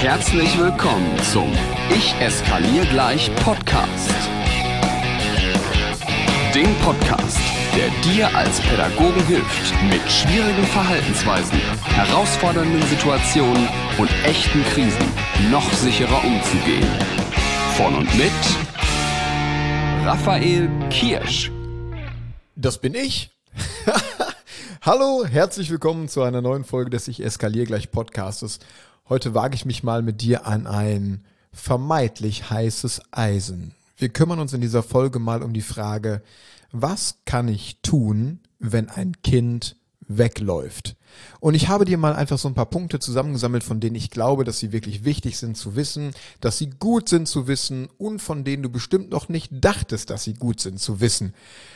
Herzlich willkommen zum Ich eskaliere gleich Podcast. Dem Podcast, der dir als Pädagogen hilft, mit schwierigen Verhaltensweisen, herausfordernden Situationen und echten Krisen noch sicherer umzugehen. Von und mit Raphael Kirsch. Das bin ich. Hallo, herzlich willkommen zu einer neuen Folge des Ich eskaliere gleich Podcastes. Heute wage ich mich mal mit dir an ein vermeintlich heißes Eisen. Wir kümmern uns in dieser Folge mal um die Frage, was kann ich tun, wenn ein Kind wegläuft? Und ich habe dir mal einfach so ein paar Punkte zusammengesammelt, von denen ich glaube, dass sie wirklich wichtig sind zu wissen, dass sie gut sind zu wissen und von denen du bestimmt noch nicht dachtest, dass sie gut sind zu wissen.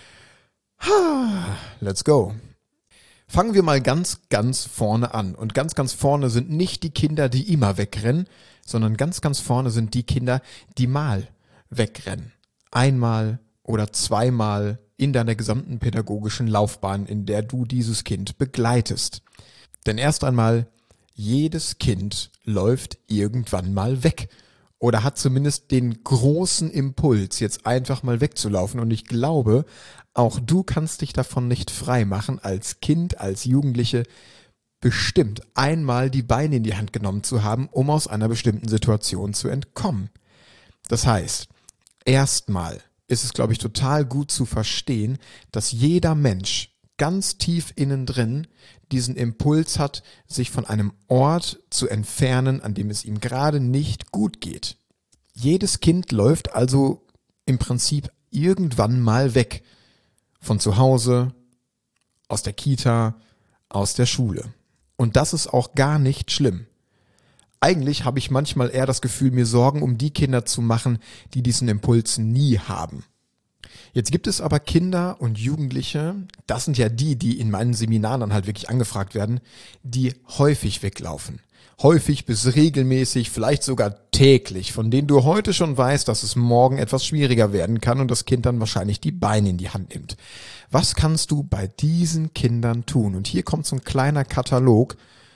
Let's go. Fangen wir mal ganz vorne an. Und ganz vorne sind nicht die Kinder, die immer wegrennen, sondern ganz vorne sind die Kinder, die mal wegrennen. Einmal oder zweimal in deiner gesamten pädagogischen Laufbahn, in der du dieses Kind begleitest. Denn erst einmal, jedes Kind läuft irgendwann mal weg. Oder hat zumindest den großen Impuls, jetzt einfach mal wegzulaufen. Und ich glaube, auch du kannst dich davon nicht frei machen, als Kind, als Jugendliche, bestimmt einmal die Beine in die Hand genommen zu haben, um aus einer bestimmten Situation zu entkommen. Das heißt, erstmal ist es, glaube ich, total gut zu verstehen, dass jeder Mensch ganz tief innen drin diesen Impuls hat, sich von einem Ort zu entfernen, an dem es ihm gerade nicht gut geht. Jedes Kind läuft also im Prinzip irgendwann mal weg. Von zu Hause, aus der Kita, aus der Schule. Und das ist auch gar nicht schlimm. Eigentlich habe ich manchmal eher das Gefühl, mir Sorgen um die Kinder zu machen, die diesen Impuls nie haben. Jetzt gibt es aber Kinder und Jugendliche, das sind ja die in meinen Seminaren dann halt wirklich angefragt werden, die häufig weglaufen. Häufig bis regelmäßig, vielleicht sogar täglich, von denen du heute schon weißt, dass es morgen etwas schwieriger werden kann und das Kind dann wahrscheinlich die Beine in die Hand nimmt. Was kannst du bei diesen Kindern tun? Und hier kommt so ein kleiner Katalog,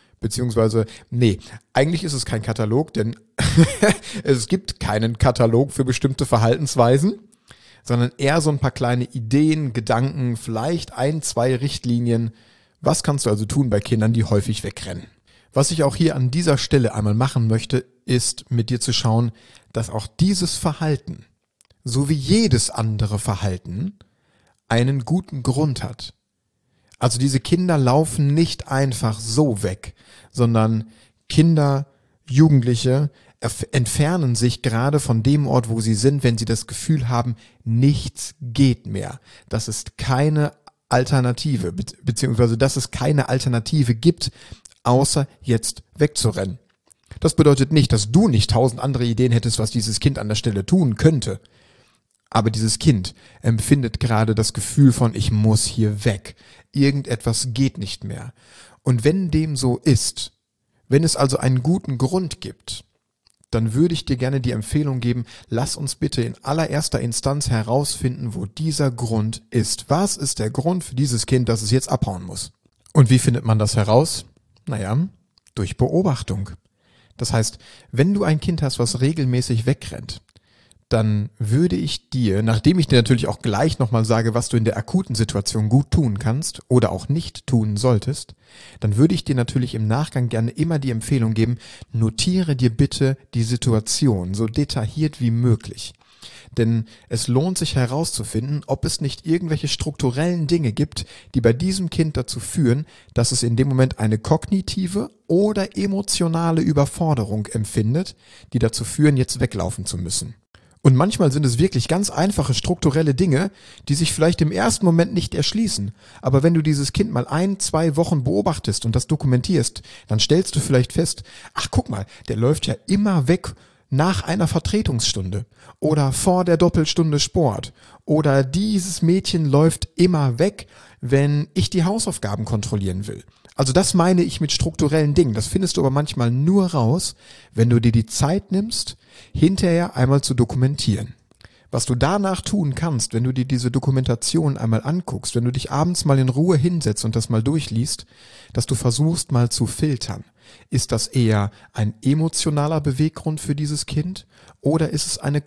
eigentlich ist es kein Katalog, denn es gibt keinen Katalog für bestimmte Verhaltensweisen, sondern eher so ein paar kleine Ideen, Gedanken, vielleicht 1, 2 Richtlinien. Was kannst du also tun bei Kindern, die häufig wegrennen? Was ich auch hier an dieser Stelle einmal machen möchte, ist mit dir zu schauen, dass auch dieses Verhalten, so wie jedes andere Verhalten, einen guten Grund hat. Also diese Kinder laufen nicht einfach so weg, sondern Kinder, Jugendliche entfernen sich gerade von dem Ort, wo sie sind, wenn sie das Gefühl haben, nichts geht mehr. Das ist keine Alternative, beziehungsweise dass es keine Alternative gibt, außer jetzt wegzurennen. Das bedeutet nicht, dass du nicht 1000 andere Ideen hättest, was dieses Kind an der Stelle tun könnte. Aber dieses Kind empfindet gerade das Gefühl von, ich muss hier weg. Irgendetwas geht nicht mehr. Und wenn dem so ist, wenn es also einen guten Grund gibt, dann würde ich dir gerne die Empfehlung geben, lass uns bitte in allererster Instanz herausfinden, wo dieser Grund ist. Was ist der Grund für dieses Kind, dass es jetzt abhauen muss? Und wie findet man das heraus? Naja, durch Beobachtung. Das heißt, wenn du ein Kind hast, was regelmäßig wegrennt, dann würde ich dir, nachdem ich dir natürlich auch gleich nochmal sage, was du in der akuten Situation gut tun kannst oder auch nicht tun solltest, dann würde ich dir natürlich im Nachgang gerne immer die Empfehlung geben, notiere dir bitte die Situation so detailliert wie möglich. Denn es lohnt sich herauszufinden, ob es nicht irgendwelche strukturellen Dinge gibt, die bei diesem Kind dazu führen, dass es in dem Moment eine kognitive oder emotionale Überforderung empfindet, die dazu führen, jetzt weglaufen zu müssen. Und manchmal sind es wirklich ganz einfache strukturelle Dinge, die sich vielleicht im ersten Moment nicht erschließen. Aber wenn du dieses Kind mal 1, 2 Wochen beobachtest und das dokumentierst, dann stellst du vielleicht fest, ach guck mal, der läuft ja immer weg nach einer Vertretungsstunde oder vor der Doppelstunde Sport. Oder dieses Mädchen läuft immer weg, wenn ich die Hausaufgaben kontrollieren will. Also das meine ich mit strukturellen Dingen. Das findest du aber manchmal nur raus, wenn du dir die Zeit nimmst, hinterher einmal zu dokumentieren. Was du danach tun kannst, wenn du dir diese Dokumentation einmal anguckst, wenn du dich abends mal in Ruhe hinsetzt und das mal durchliest, dass du versuchst mal zu filtern. Ist das eher ein emotionaler Beweggrund für dieses Kind oder ist es ist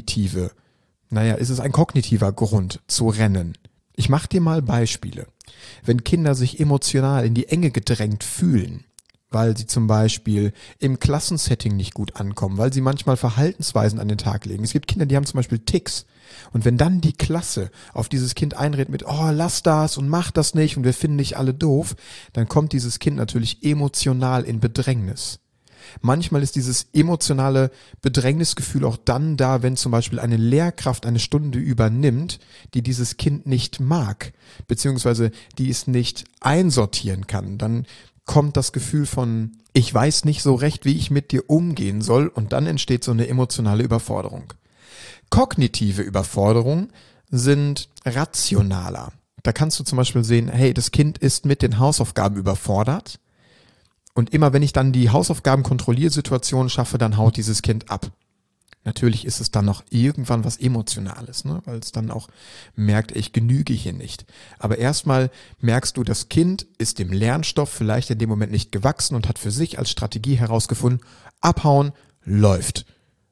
es ein kognitiver Grund zu rennen? Ich mache dir mal Beispiele. Wenn Kinder sich emotional in die Enge gedrängt fühlen, weil sie zum Beispiel im Klassensetting nicht gut ankommen, weil sie manchmal Verhaltensweisen an den Tag legen. Es gibt Kinder, die haben zum Beispiel Ticks. Und wenn dann die Klasse auf dieses Kind einredet mit, oh, lass das und mach das nicht und wir finden dich alle doof, dann kommt dieses Kind natürlich emotional in Bedrängnis. Manchmal ist dieses emotionale Bedrängnisgefühl auch dann da, wenn zum Beispiel eine Lehrkraft eine Stunde übernimmt, die dieses Kind nicht mag, beziehungsweise die es nicht einsortieren kann. Dann kommt das Gefühl von, ich weiß nicht so recht, wie ich mit dir umgehen soll, und dann entsteht so eine emotionale Überforderung. Kognitive Überforderungen sind rationaler. Da kannst du zum Beispiel sehen, hey, das Kind ist mit den Hausaufgaben überfordert und immer wenn ich dann die Hausaufgaben-Kontrolliersituation schaffe, dann haut dieses Kind ab. Natürlich ist es dann noch irgendwann was Emotionales, ne? Weil es dann auch merkt, ich genüge hier nicht. Aber erstmal merkst du, das Kind ist dem Lernstoff vielleicht in dem Moment nicht gewachsen und hat für sich als Strategie herausgefunden, abhauen läuft.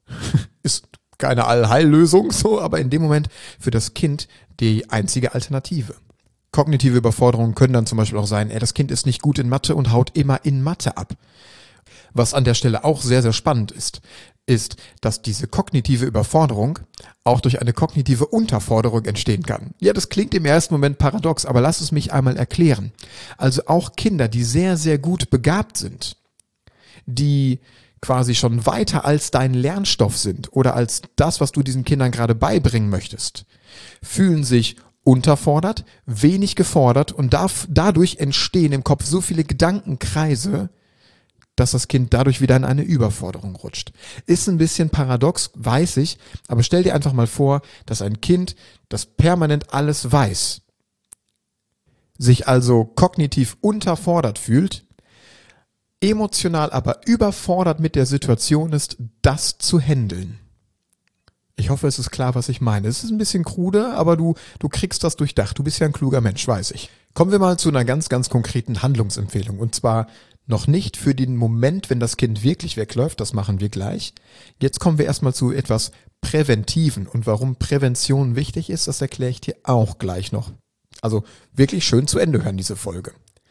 Ist keine Allheillösung so, aber in dem Moment für das Kind die einzige Alternative. Kognitive Überforderungen können dann zum Beispiel auch sein, das Kind ist nicht gut in Mathe und haut immer in Mathe ab. Was an der Stelle auch sehr, sehr spannend ist, dass diese kognitive Überforderung auch durch eine kognitive Unterforderung entstehen kann. Ja, das klingt im ersten Moment paradox, aber lass es mich einmal erklären. Also auch Kinder, die sehr, sehr gut begabt sind, die quasi schon weiter als dein Lernstoff sind oder als das, was du diesen Kindern gerade beibringen möchtest, fühlen sich unterfordert, wenig gefordert und dadurch entstehen im Kopf so viele Gedankenkreise, dass das Kind dadurch wieder in eine Überforderung rutscht. Ist ein bisschen paradox, weiß ich, aber stell dir einfach mal vor, dass ein Kind, das permanent alles weiß, sich also kognitiv unterfordert fühlt, emotional aber überfordert mit der Situation ist, das zu handeln. Ich hoffe, es ist klar, was ich meine. Es ist ein bisschen krude, aber du kriegst das durchdacht. Du bist ja ein kluger Mensch, weiß ich. Kommen wir mal zu einer ganz, ganz konkreten Handlungsempfehlung. Und zwar noch nicht für den Moment, wenn das Kind wirklich wegläuft. Das machen wir gleich. Jetzt kommen wir erstmal zu etwas Präventiven. Und warum Prävention wichtig ist, das erkläre ich dir auch gleich noch. Also wirklich schön zu Ende hören, diese Folge.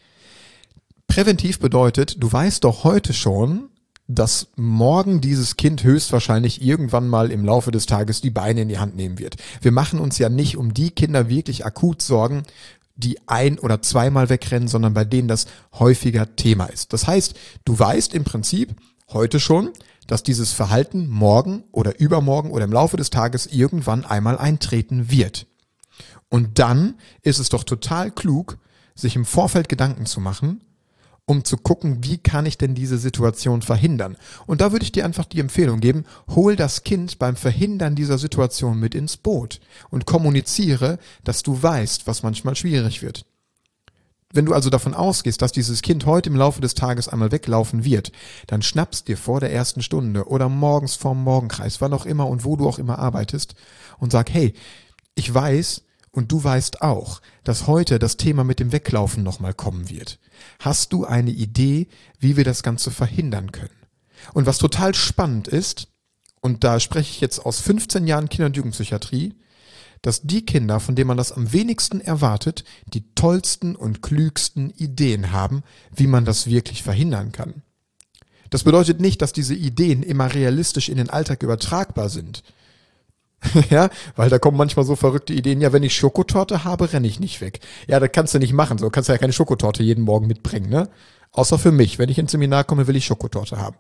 Präventiv bedeutet, du weißt doch heute schon, dass morgen dieses Kind höchstwahrscheinlich irgendwann mal im Laufe des Tages die Beine in die Hand nehmen wird. Wir machen uns ja nicht um die Kinder wirklich akut Sorgen, die ein- oder zweimal wegrennen, sondern bei denen das häufiger Thema ist. Das heißt, du weißt im Prinzip heute schon, dass dieses Verhalten morgen oder übermorgen oder im Laufe des Tages irgendwann einmal eintreten wird. Und dann ist es doch total klug, sich im Vorfeld Gedanken zu machen, um zu gucken, wie kann ich denn diese Situation verhindern. Und da würde ich dir einfach die Empfehlung geben, hol das Kind beim Verhindern dieser Situation mit ins Boot und kommuniziere, dass du weißt, was manchmal schwierig wird. Wenn du also davon ausgehst, dass dieses Kind heute im Laufe des Tages einmal weglaufen wird, dann schnappst dir vor der ersten Stunde oder morgens vorm Morgenkreis, wann auch immer und wo du auch immer arbeitest, und sag, hey, ich weiß, und du weißt auch, dass heute das Thema mit dem Weglaufen nochmal kommen wird. Hast du eine Idee, wie wir das Ganze verhindern können? Und was total spannend ist, und da spreche ich jetzt aus 15 Jahren Kinder- und Jugendpsychiatrie, dass die Kinder, von denen man das am wenigsten erwartet, die tollsten und klügsten Ideen haben, wie man das wirklich verhindern kann. Das bedeutet nicht, dass diese Ideen immer realistisch in den Alltag übertragbar sind. Ja, weil da kommen manchmal so verrückte Ideen, ja, wenn ich Schokotorte habe, renne ich nicht weg. Ja, das kannst du nicht machen, so kannst du ja keine Schokotorte jeden Morgen mitbringen, ne? Außer für mich, wenn ich ins Seminar komme, will ich Schokotorte haben.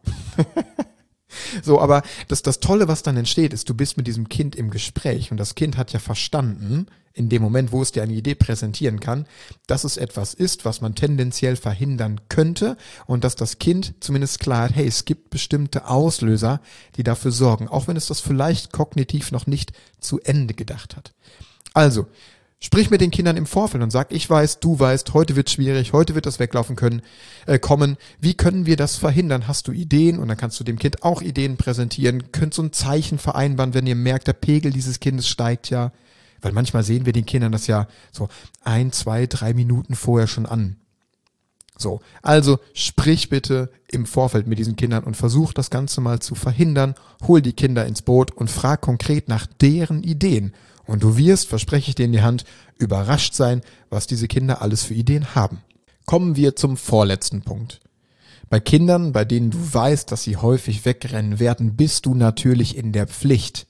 So, aber das Tolle, was dann entsteht, ist, du bist mit diesem Kind im Gespräch und das Kind hat ja verstanden, in dem Moment, wo es dir eine Idee präsentieren kann, dass es etwas ist, was man tendenziell verhindern könnte und dass das Kind zumindest klar hat, hey, es gibt bestimmte Auslöser, die dafür sorgen, auch wenn es das vielleicht kognitiv noch nicht zu Ende gedacht hat. Also, Sprich mit den Kindern im Vorfeld und sag, ich weiß, du weißt, heute wird schwierig, heute wird das Weglaufen kommen. Wie können wir das verhindern? Hast du Ideen? Und dann kannst du dem Kind auch Ideen präsentieren. Könnt so ein Zeichen vereinbaren, wenn ihr merkt, der Pegel dieses Kindes steigt ja. Weil manchmal sehen wir den Kindern das ja so 1, 2, 3 Minuten vorher schon an. So, also sprich bitte im Vorfeld mit diesen Kindern und versuch das Ganze mal zu verhindern. Hol die Kinder ins Boot und frag konkret nach deren Ideen. Und du wirst, verspreche ich dir in die Hand, überrascht sein, was diese Kinder alles für Ideen haben. Kommen wir zum vorletzten Punkt. Bei Kindern, bei denen du weißt, dass sie häufig wegrennen werden, bist du natürlich in der Pflicht,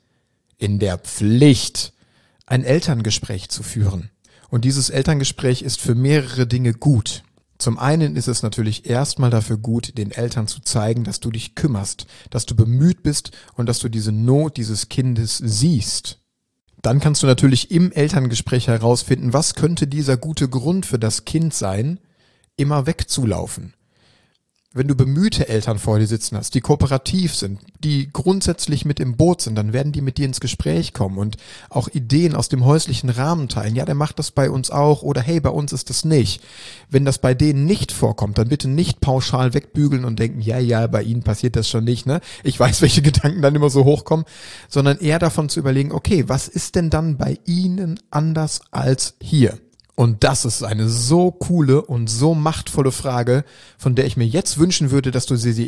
ein Elterngespräch zu führen. Und dieses Elterngespräch ist für mehrere Dinge gut. Zum einen ist es natürlich erstmal dafür gut, den Eltern zu zeigen, dass du dich kümmerst, dass du bemüht bist und dass du diese Not dieses Kindes siehst. Dann kannst du natürlich im Elterngespräch herausfinden, was könnte dieser gute Grund für das Kind sein, immer wegzulaufen. Wenn du bemühte Eltern vor dir sitzen hast, die kooperativ sind, die grundsätzlich mit im Boot sind, dann werden die mit dir ins Gespräch kommen und auch Ideen aus dem häuslichen Rahmen teilen. Ja, der macht das bei uns auch oder hey, bei uns ist das nicht. Wenn das bei denen nicht vorkommt, dann bitte nicht pauschal wegbügeln und denken, ja, bei ihnen passiert das schon nicht, ne? Ich weiß, welche Gedanken dann immer so hochkommen, sondern eher davon zu überlegen, okay, was ist denn dann bei ihnen anders als hier? Und das ist eine so coole und so machtvolle Frage, von der ich mir jetzt wünschen würde, dass du sie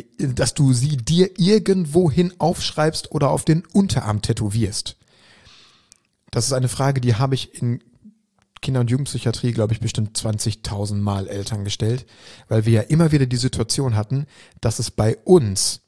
dir irgendwohin aufschreibst oder auf den Unterarm tätowierst. Das ist eine Frage, die habe ich in Kinder- und Jugendpsychiatrie, glaube ich, bestimmt 20.000 Mal Eltern gestellt, weil wir ja immer wieder die Situation hatten, dass es bei uns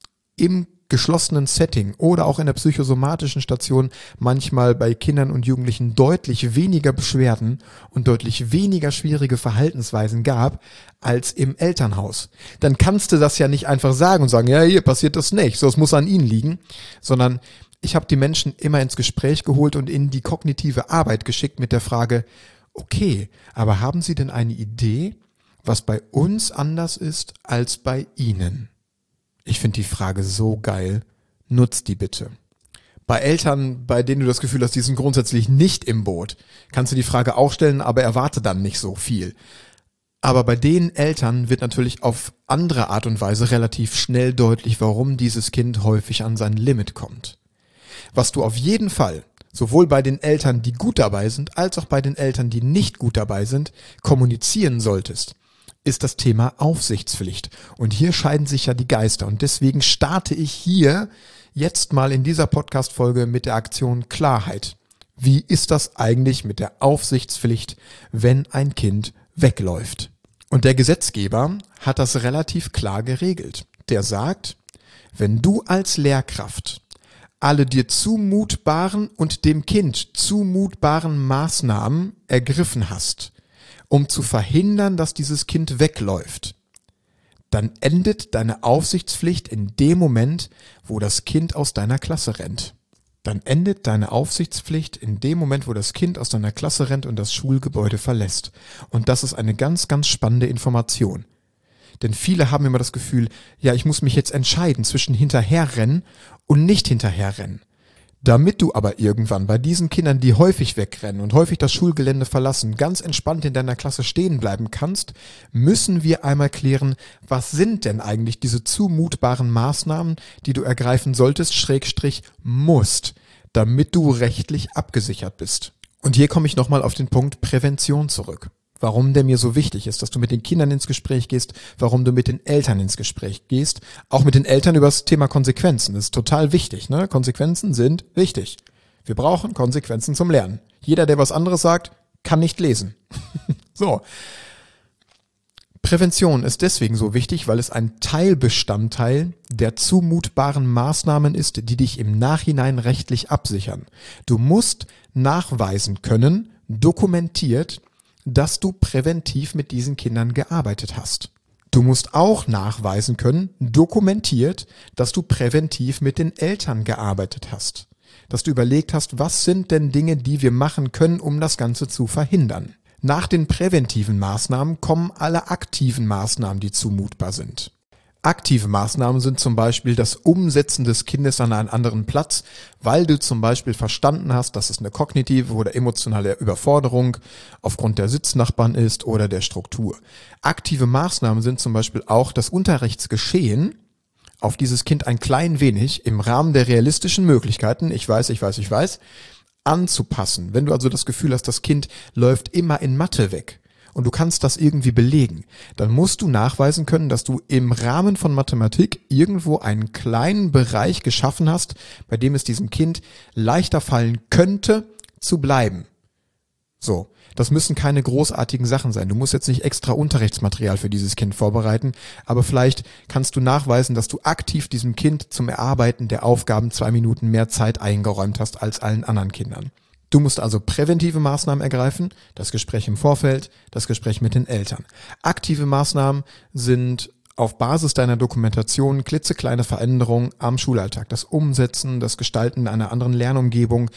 im geschlossenen Setting oder auch in der psychosomatischen Station manchmal bei Kindern und Jugendlichen deutlich weniger Beschwerden und deutlich weniger schwierige Verhaltensweisen gab als im Elternhaus. Dann kannst du das ja nicht einfach sagen und sagen, ja, hier passiert das nicht, so es muss an ihnen liegen, sondern ich habe die Menschen immer ins Gespräch geholt und in die kognitive Arbeit geschickt mit der Frage, okay, aber haben Sie denn eine Idee, was bei uns anders ist als bei Ihnen? Ich finde die Frage so geil. Nutzt die bitte. Bei Eltern, bei denen du das Gefühl hast, die sind grundsätzlich nicht im Boot, kannst du die Frage auch stellen, aber erwarte dann nicht so viel. Aber bei den Eltern wird natürlich auf andere Art und Weise relativ schnell deutlich, warum dieses Kind häufig an sein Limit kommt. Was du auf jeden Fall, sowohl bei den Eltern, die gut dabei sind, als auch bei den Eltern, die nicht gut dabei sind, kommunizieren solltest, ist das Thema Aufsichtspflicht. Und hier scheiden sich ja die Geister. Und deswegen starte ich hier jetzt mal in dieser Podcast-Folge mit der Aktion Klarheit. Wie ist das eigentlich mit der Aufsichtspflicht, wenn ein Kind wegläuft? Und der Gesetzgeber hat das relativ klar geregelt. Der sagt, wenn du als Lehrkraft alle dir zumutbaren und dem Kind zumutbaren Maßnahmen ergriffen hast, um zu verhindern, dass dieses Kind wegläuft, dann endet deine Aufsichtspflicht in dem Moment, wo das Kind aus deiner Klasse rennt. Dann endet deine Aufsichtspflicht in dem Moment, wo das Kind aus deiner Klasse rennt und das Schulgebäude verlässt. Und das ist eine ganz, ganz spannende Information. Denn viele haben immer das Gefühl, ja, ich muss mich jetzt entscheiden zwischen hinterherrennen und nicht hinterherrennen. Damit du aber irgendwann bei diesen Kindern, die häufig wegrennen und häufig das Schulgelände verlassen, ganz entspannt in deiner Klasse stehen bleiben kannst, müssen wir einmal klären, was sind denn eigentlich diese zumutbaren Maßnahmen, die du ergreifen solltest, musst, damit du rechtlich abgesichert bist. Und hier komme ich nochmal auf den Punkt Prävention zurück. Warum der mir so wichtig ist, dass du mit den Kindern ins Gespräch gehst, warum du mit den Eltern ins Gespräch gehst, auch mit den Eltern über das Thema Konsequenzen. Das ist total wichtig, ne? Konsequenzen sind wichtig. Wir brauchen Konsequenzen zum Lernen. Jeder, der was anderes sagt, kann nicht lesen. So. Prävention ist deswegen so wichtig, weil es ein Teilbestandteil der zumutbaren Maßnahmen ist, die dich im Nachhinein rechtlich absichern. Du musst nachweisen können, dokumentiert, dass du präventiv mit diesen Kindern gearbeitet hast. Du musst auch nachweisen können, dokumentiert, dass du präventiv mit den Eltern gearbeitet hast. Dass du überlegt hast, was sind denn Dinge, die wir machen können, um das Ganze zu verhindern. Nach den präventiven Maßnahmen kommen alle aktiven Maßnahmen, die zumutbar sind. Aktive Maßnahmen sind zum Beispiel das Umsetzen des Kindes an einen anderen Platz, weil du zum Beispiel verstanden hast, dass es eine kognitive oder emotionale Überforderung aufgrund der Sitznachbarn ist oder der Struktur. Aktive Maßnahmen sind zum Beispiel auch das Unterrichtsgeschehen auf dieses Kind ein klein wenig im Rahmen der realistischen Möglichkeiten, ich weiß, anzupassen. Wenn du also das Gefühl hast, das Kind läuft immer in Mathe weg, und du kannst das irgendwie belegen, dann musst du nachweisen können, dass du im Rahmen von Mathematik irgendwo einen kleinen Bereich geschaffen hast, bei dem es diesem Kind leichter fallen könnte, zu bleiben. So, das müssen keine großartigen Sachen sein. Du musst jetzt nicht extra Unterrichtsmaterial für dieses Kind vorbereiten, aber vielleicht kannst du nachweisen, dass du aktiv diesem Kind zum Erarbeiten der Aufgaben 2 Minuten mehr Zeit eingeräumt hast als allen anderen Kindern. Du musst also präventive Maßnahmen ergreifen, das Gespräch im Vorfeld, das Gespräch mit den Eltern. Aktive Maßnahmen sind auf Basis deiner Dokumentation klitzekleine Veränderungen am Schulalltag. Das Umsetzen, das Gestalten einer anderen Lernumgebung,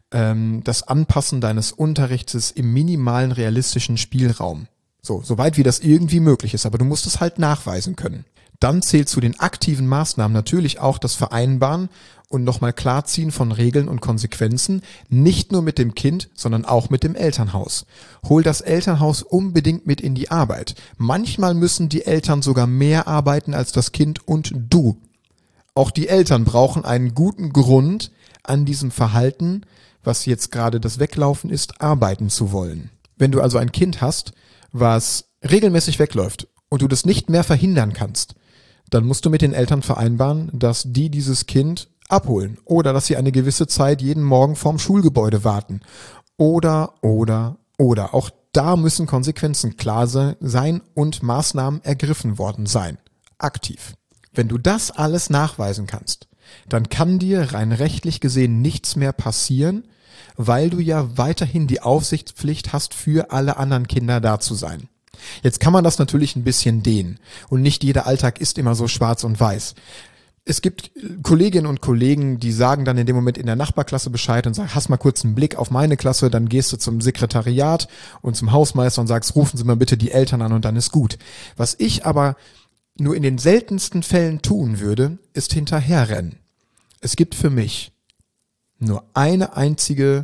das Anpassen deines Unterrichtes im minimalen realistischen Spielraum. Soweit wie das irgendwie möglich ist, aber du musst es halt nachweisen können. Dann zählt zu den aktiven Maßnahmen natürlich auch das Vereinbaren und nochmal Klarziehen von Regeln und Konsequenzen, nicht nur mit dem Kind, sondern auch mit dem Elternhaus. Hol das Elternhaus unbedingt mit in die Arbeit. Manchmal müssen die Eltern sogar mehr arbeiten als das Kind und du. Auch die Eltern brauchen einen guten Grund, an diesem Verhalten, was jetzt gerade das Weglaufen ist, arbeiten zu wollen. Wenn du also ein Kind hast, was regelmäßig wegläuft und du das nicht mehr verhindern kannst, dann musst du mit den Eltern vereinbaren, dass die dieses Kind abholen oder dass sie eine gewisse Zeit jeden Morgen vorm Schulgebäude warten. Oder. Auch da müssen Konsequenzen klar sein und Maßnahmen ergriffen worden sein. Aktiv. Wenn du das alles nachweisen kannst, dann kann dir rein rechtlich gesehen nichts mehr passieren, weil du ja weiterhin die Aufsichtspflicht hast, für alle anderen Kinder da zu sein. Jetzt kann man das natürlich ein bisschen dehnen und nicht jeder Alltag ist immer so schwarz und weiß. Es gibt Kolleginnen und Kollegen, die sagen dann in dem Moment in der Nachbarklasse Bescheid und sagen, hast mal kurz einen Blick auf meine Klasse, dann gehst du zum Sekretariat und zum Hausmeister und sagst, rufen Sie mal bitte die Eltern an und dann ist gut. Was ich aber nur in den seltensten Fällen tun würde, ist hinterherrennen. Es gibt für mich nur einen einzigen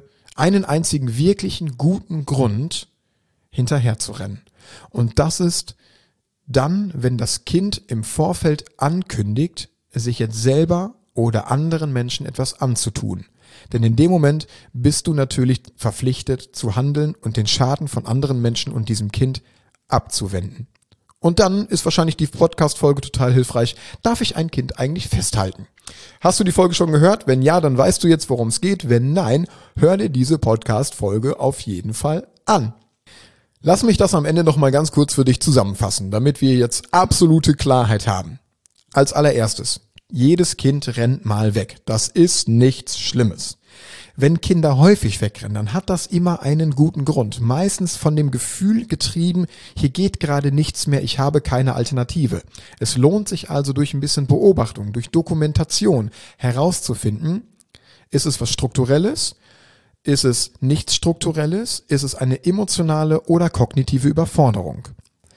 wirklichen guten Grund, hinterher zu rennen. Und das ist dann, wenn das Kind im Vorfeld ankündigt, sich jetzt selber oder anderen Menschen etwas anzutun. Denn in dem Moment bist du natürlich verpflichtet zu handeln und den Schaden von anderen Menschen und diesem Kind abzuwenden. Und dann ist wahrscheinlich die Podcast-Folge total hilfreich. Darf ich ein Kind eigentlich festhalten? Hast du die Folge schon gehört? Wenn ja, dann weißt du jetzt, worum es geht. Wenn nein, hör dir diese Podcast-Folge auf jeden Fall an. Lass mich das am Ende noch mal ganz kurz für dich zusammenfassen, damit wir jetzt absolute Klarheit haben. Als allererstes, jedes Kind rennt mal weg. Das ist nichts Schlimmes. Wenn Kinder häufig wegrennen, dann hat das immer einen guten Grund. Meistens von dem Gefühl getrieben, hier geht gerade nichts mehr, ich habe keine Alternative. Es lohnt sich also durch ein bisschen Beobachtung, durch Dokumentation herauszufinden, ist es was Strukturelles? Ist es nichts Strukturelles? Ist es eine emotionale oder kognitive Überforderung?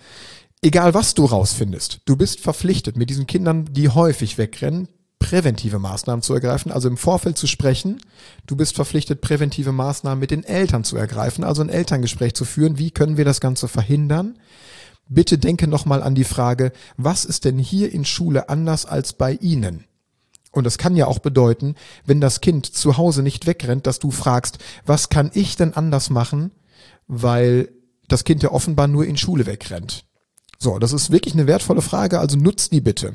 Egal was du rausfindest, du bist verpflichtet, mit diesen Kindern, die häufig wegrennen, präventive Maßnahmen zu ergreifen, also im Vorfeld zu sprechen. Du bist verpflichtet, präventive Maßnahmen mit den Eltern zu ergreifen, also ein Elterngespräch zu führen. Wie können wir das Ganze verhindern? Bitte denke nochmal an die Frage, was ist denn hier in Schule anders als bei Ihnen? Und das kann ja auch bedeuten, wenn das Kind zu Hause nicht wegrennt, dass du fragst, was kann ich denn anders machen, weil das Kind ja offenbar nur in Schule wegrennt. So, das ist wirklich eine wertvolle Frage, also nutzt die bitte.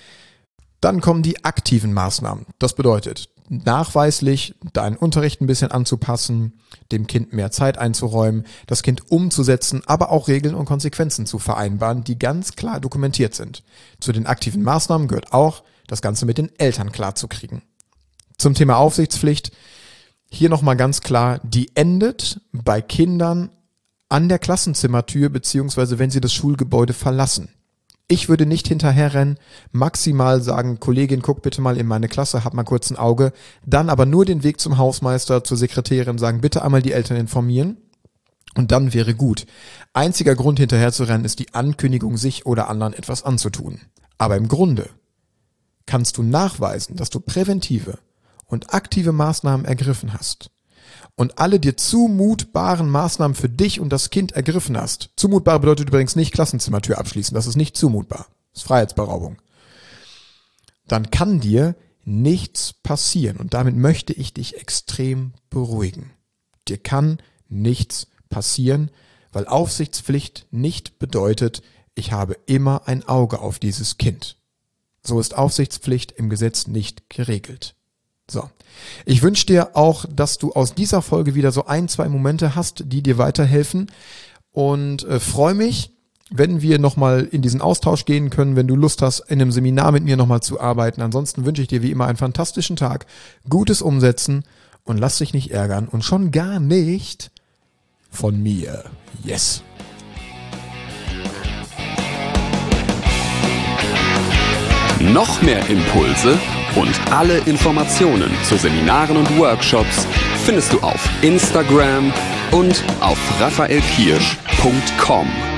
Dann kommen die aktiven Maßnahmen. Das bedeutet, nachweislich deinen Unterricht ein bisschen anzupassen, dem Kind mehr Zeit einzuräumen, das Kind umzusetzen, aber auch Regeln und Konsequenzen zu vereinbaren, die ganz klar dokumentiert sind. Zu den aktiven Maßnahmen gehört auch, das Ganze mit den Eltern klar zu kriegen. Zum Thema Aufsichtspflicht, hier nochmal ganz klar, die endet bei Kindern an der Klassenzimmertür beziehungsweise wenn sie das Schulgebäude verlassen. Ich würde nicht hinterherrennen, maximal sagen, Kollegin, guck bitte mal in meine Klasse, hab mal kurz ein Auge, dann aber nur den Weg zum Hausmeister, zur Sekretärin sagen, bitte einmal die Eltern informieren Und dann wäre gut. Einziger Grund hinterherzurennen ist die Ankündigung, sich oder anderen etwas anzutun. Aber im Grunde kannst du nachweisen, dass du präventive und aktive Maßnahmen ergriffen hast und alle dir zumutbaren Maßnahmen für dich und das Kind ergriffen hast. Zumutbar bedeutet übrigens nicht Klassenzimmertür abschließen, das ist nicht zumutbar. Das ist Freiheitsberaubung. Dann kann dir nichts passieren und damit möchte ich dich extrem beruhigen. Dir kann nichts passieren, weil Aufsichtspflicht nicht bedeutet, ich habe immer ein Auge auf dieses Kind. So ist Aufsichtspflicht im Gesetz nicht geregelt. So. Ich wünsche dir auch, dass du aus dieser Folge wieder so 1-2 Momente hast, die dir weiterhelfen und freue mich, wenn wir nochmal in diesen Austausch gehen können, wenn du Lust hast, in einem Seminar mit mir nochmal zu arbeiten. Ansonsten wünsche ich dir wie immer einen fantastischen Tag, gutes Umsetzen und lass dich nicht ärgern und schon gar nicht von mir. Yes! Noch mehr Impulse und alle Informationen zu Seminaren und Workshops findest du auf Instagram und auf raphaelkirsch.com.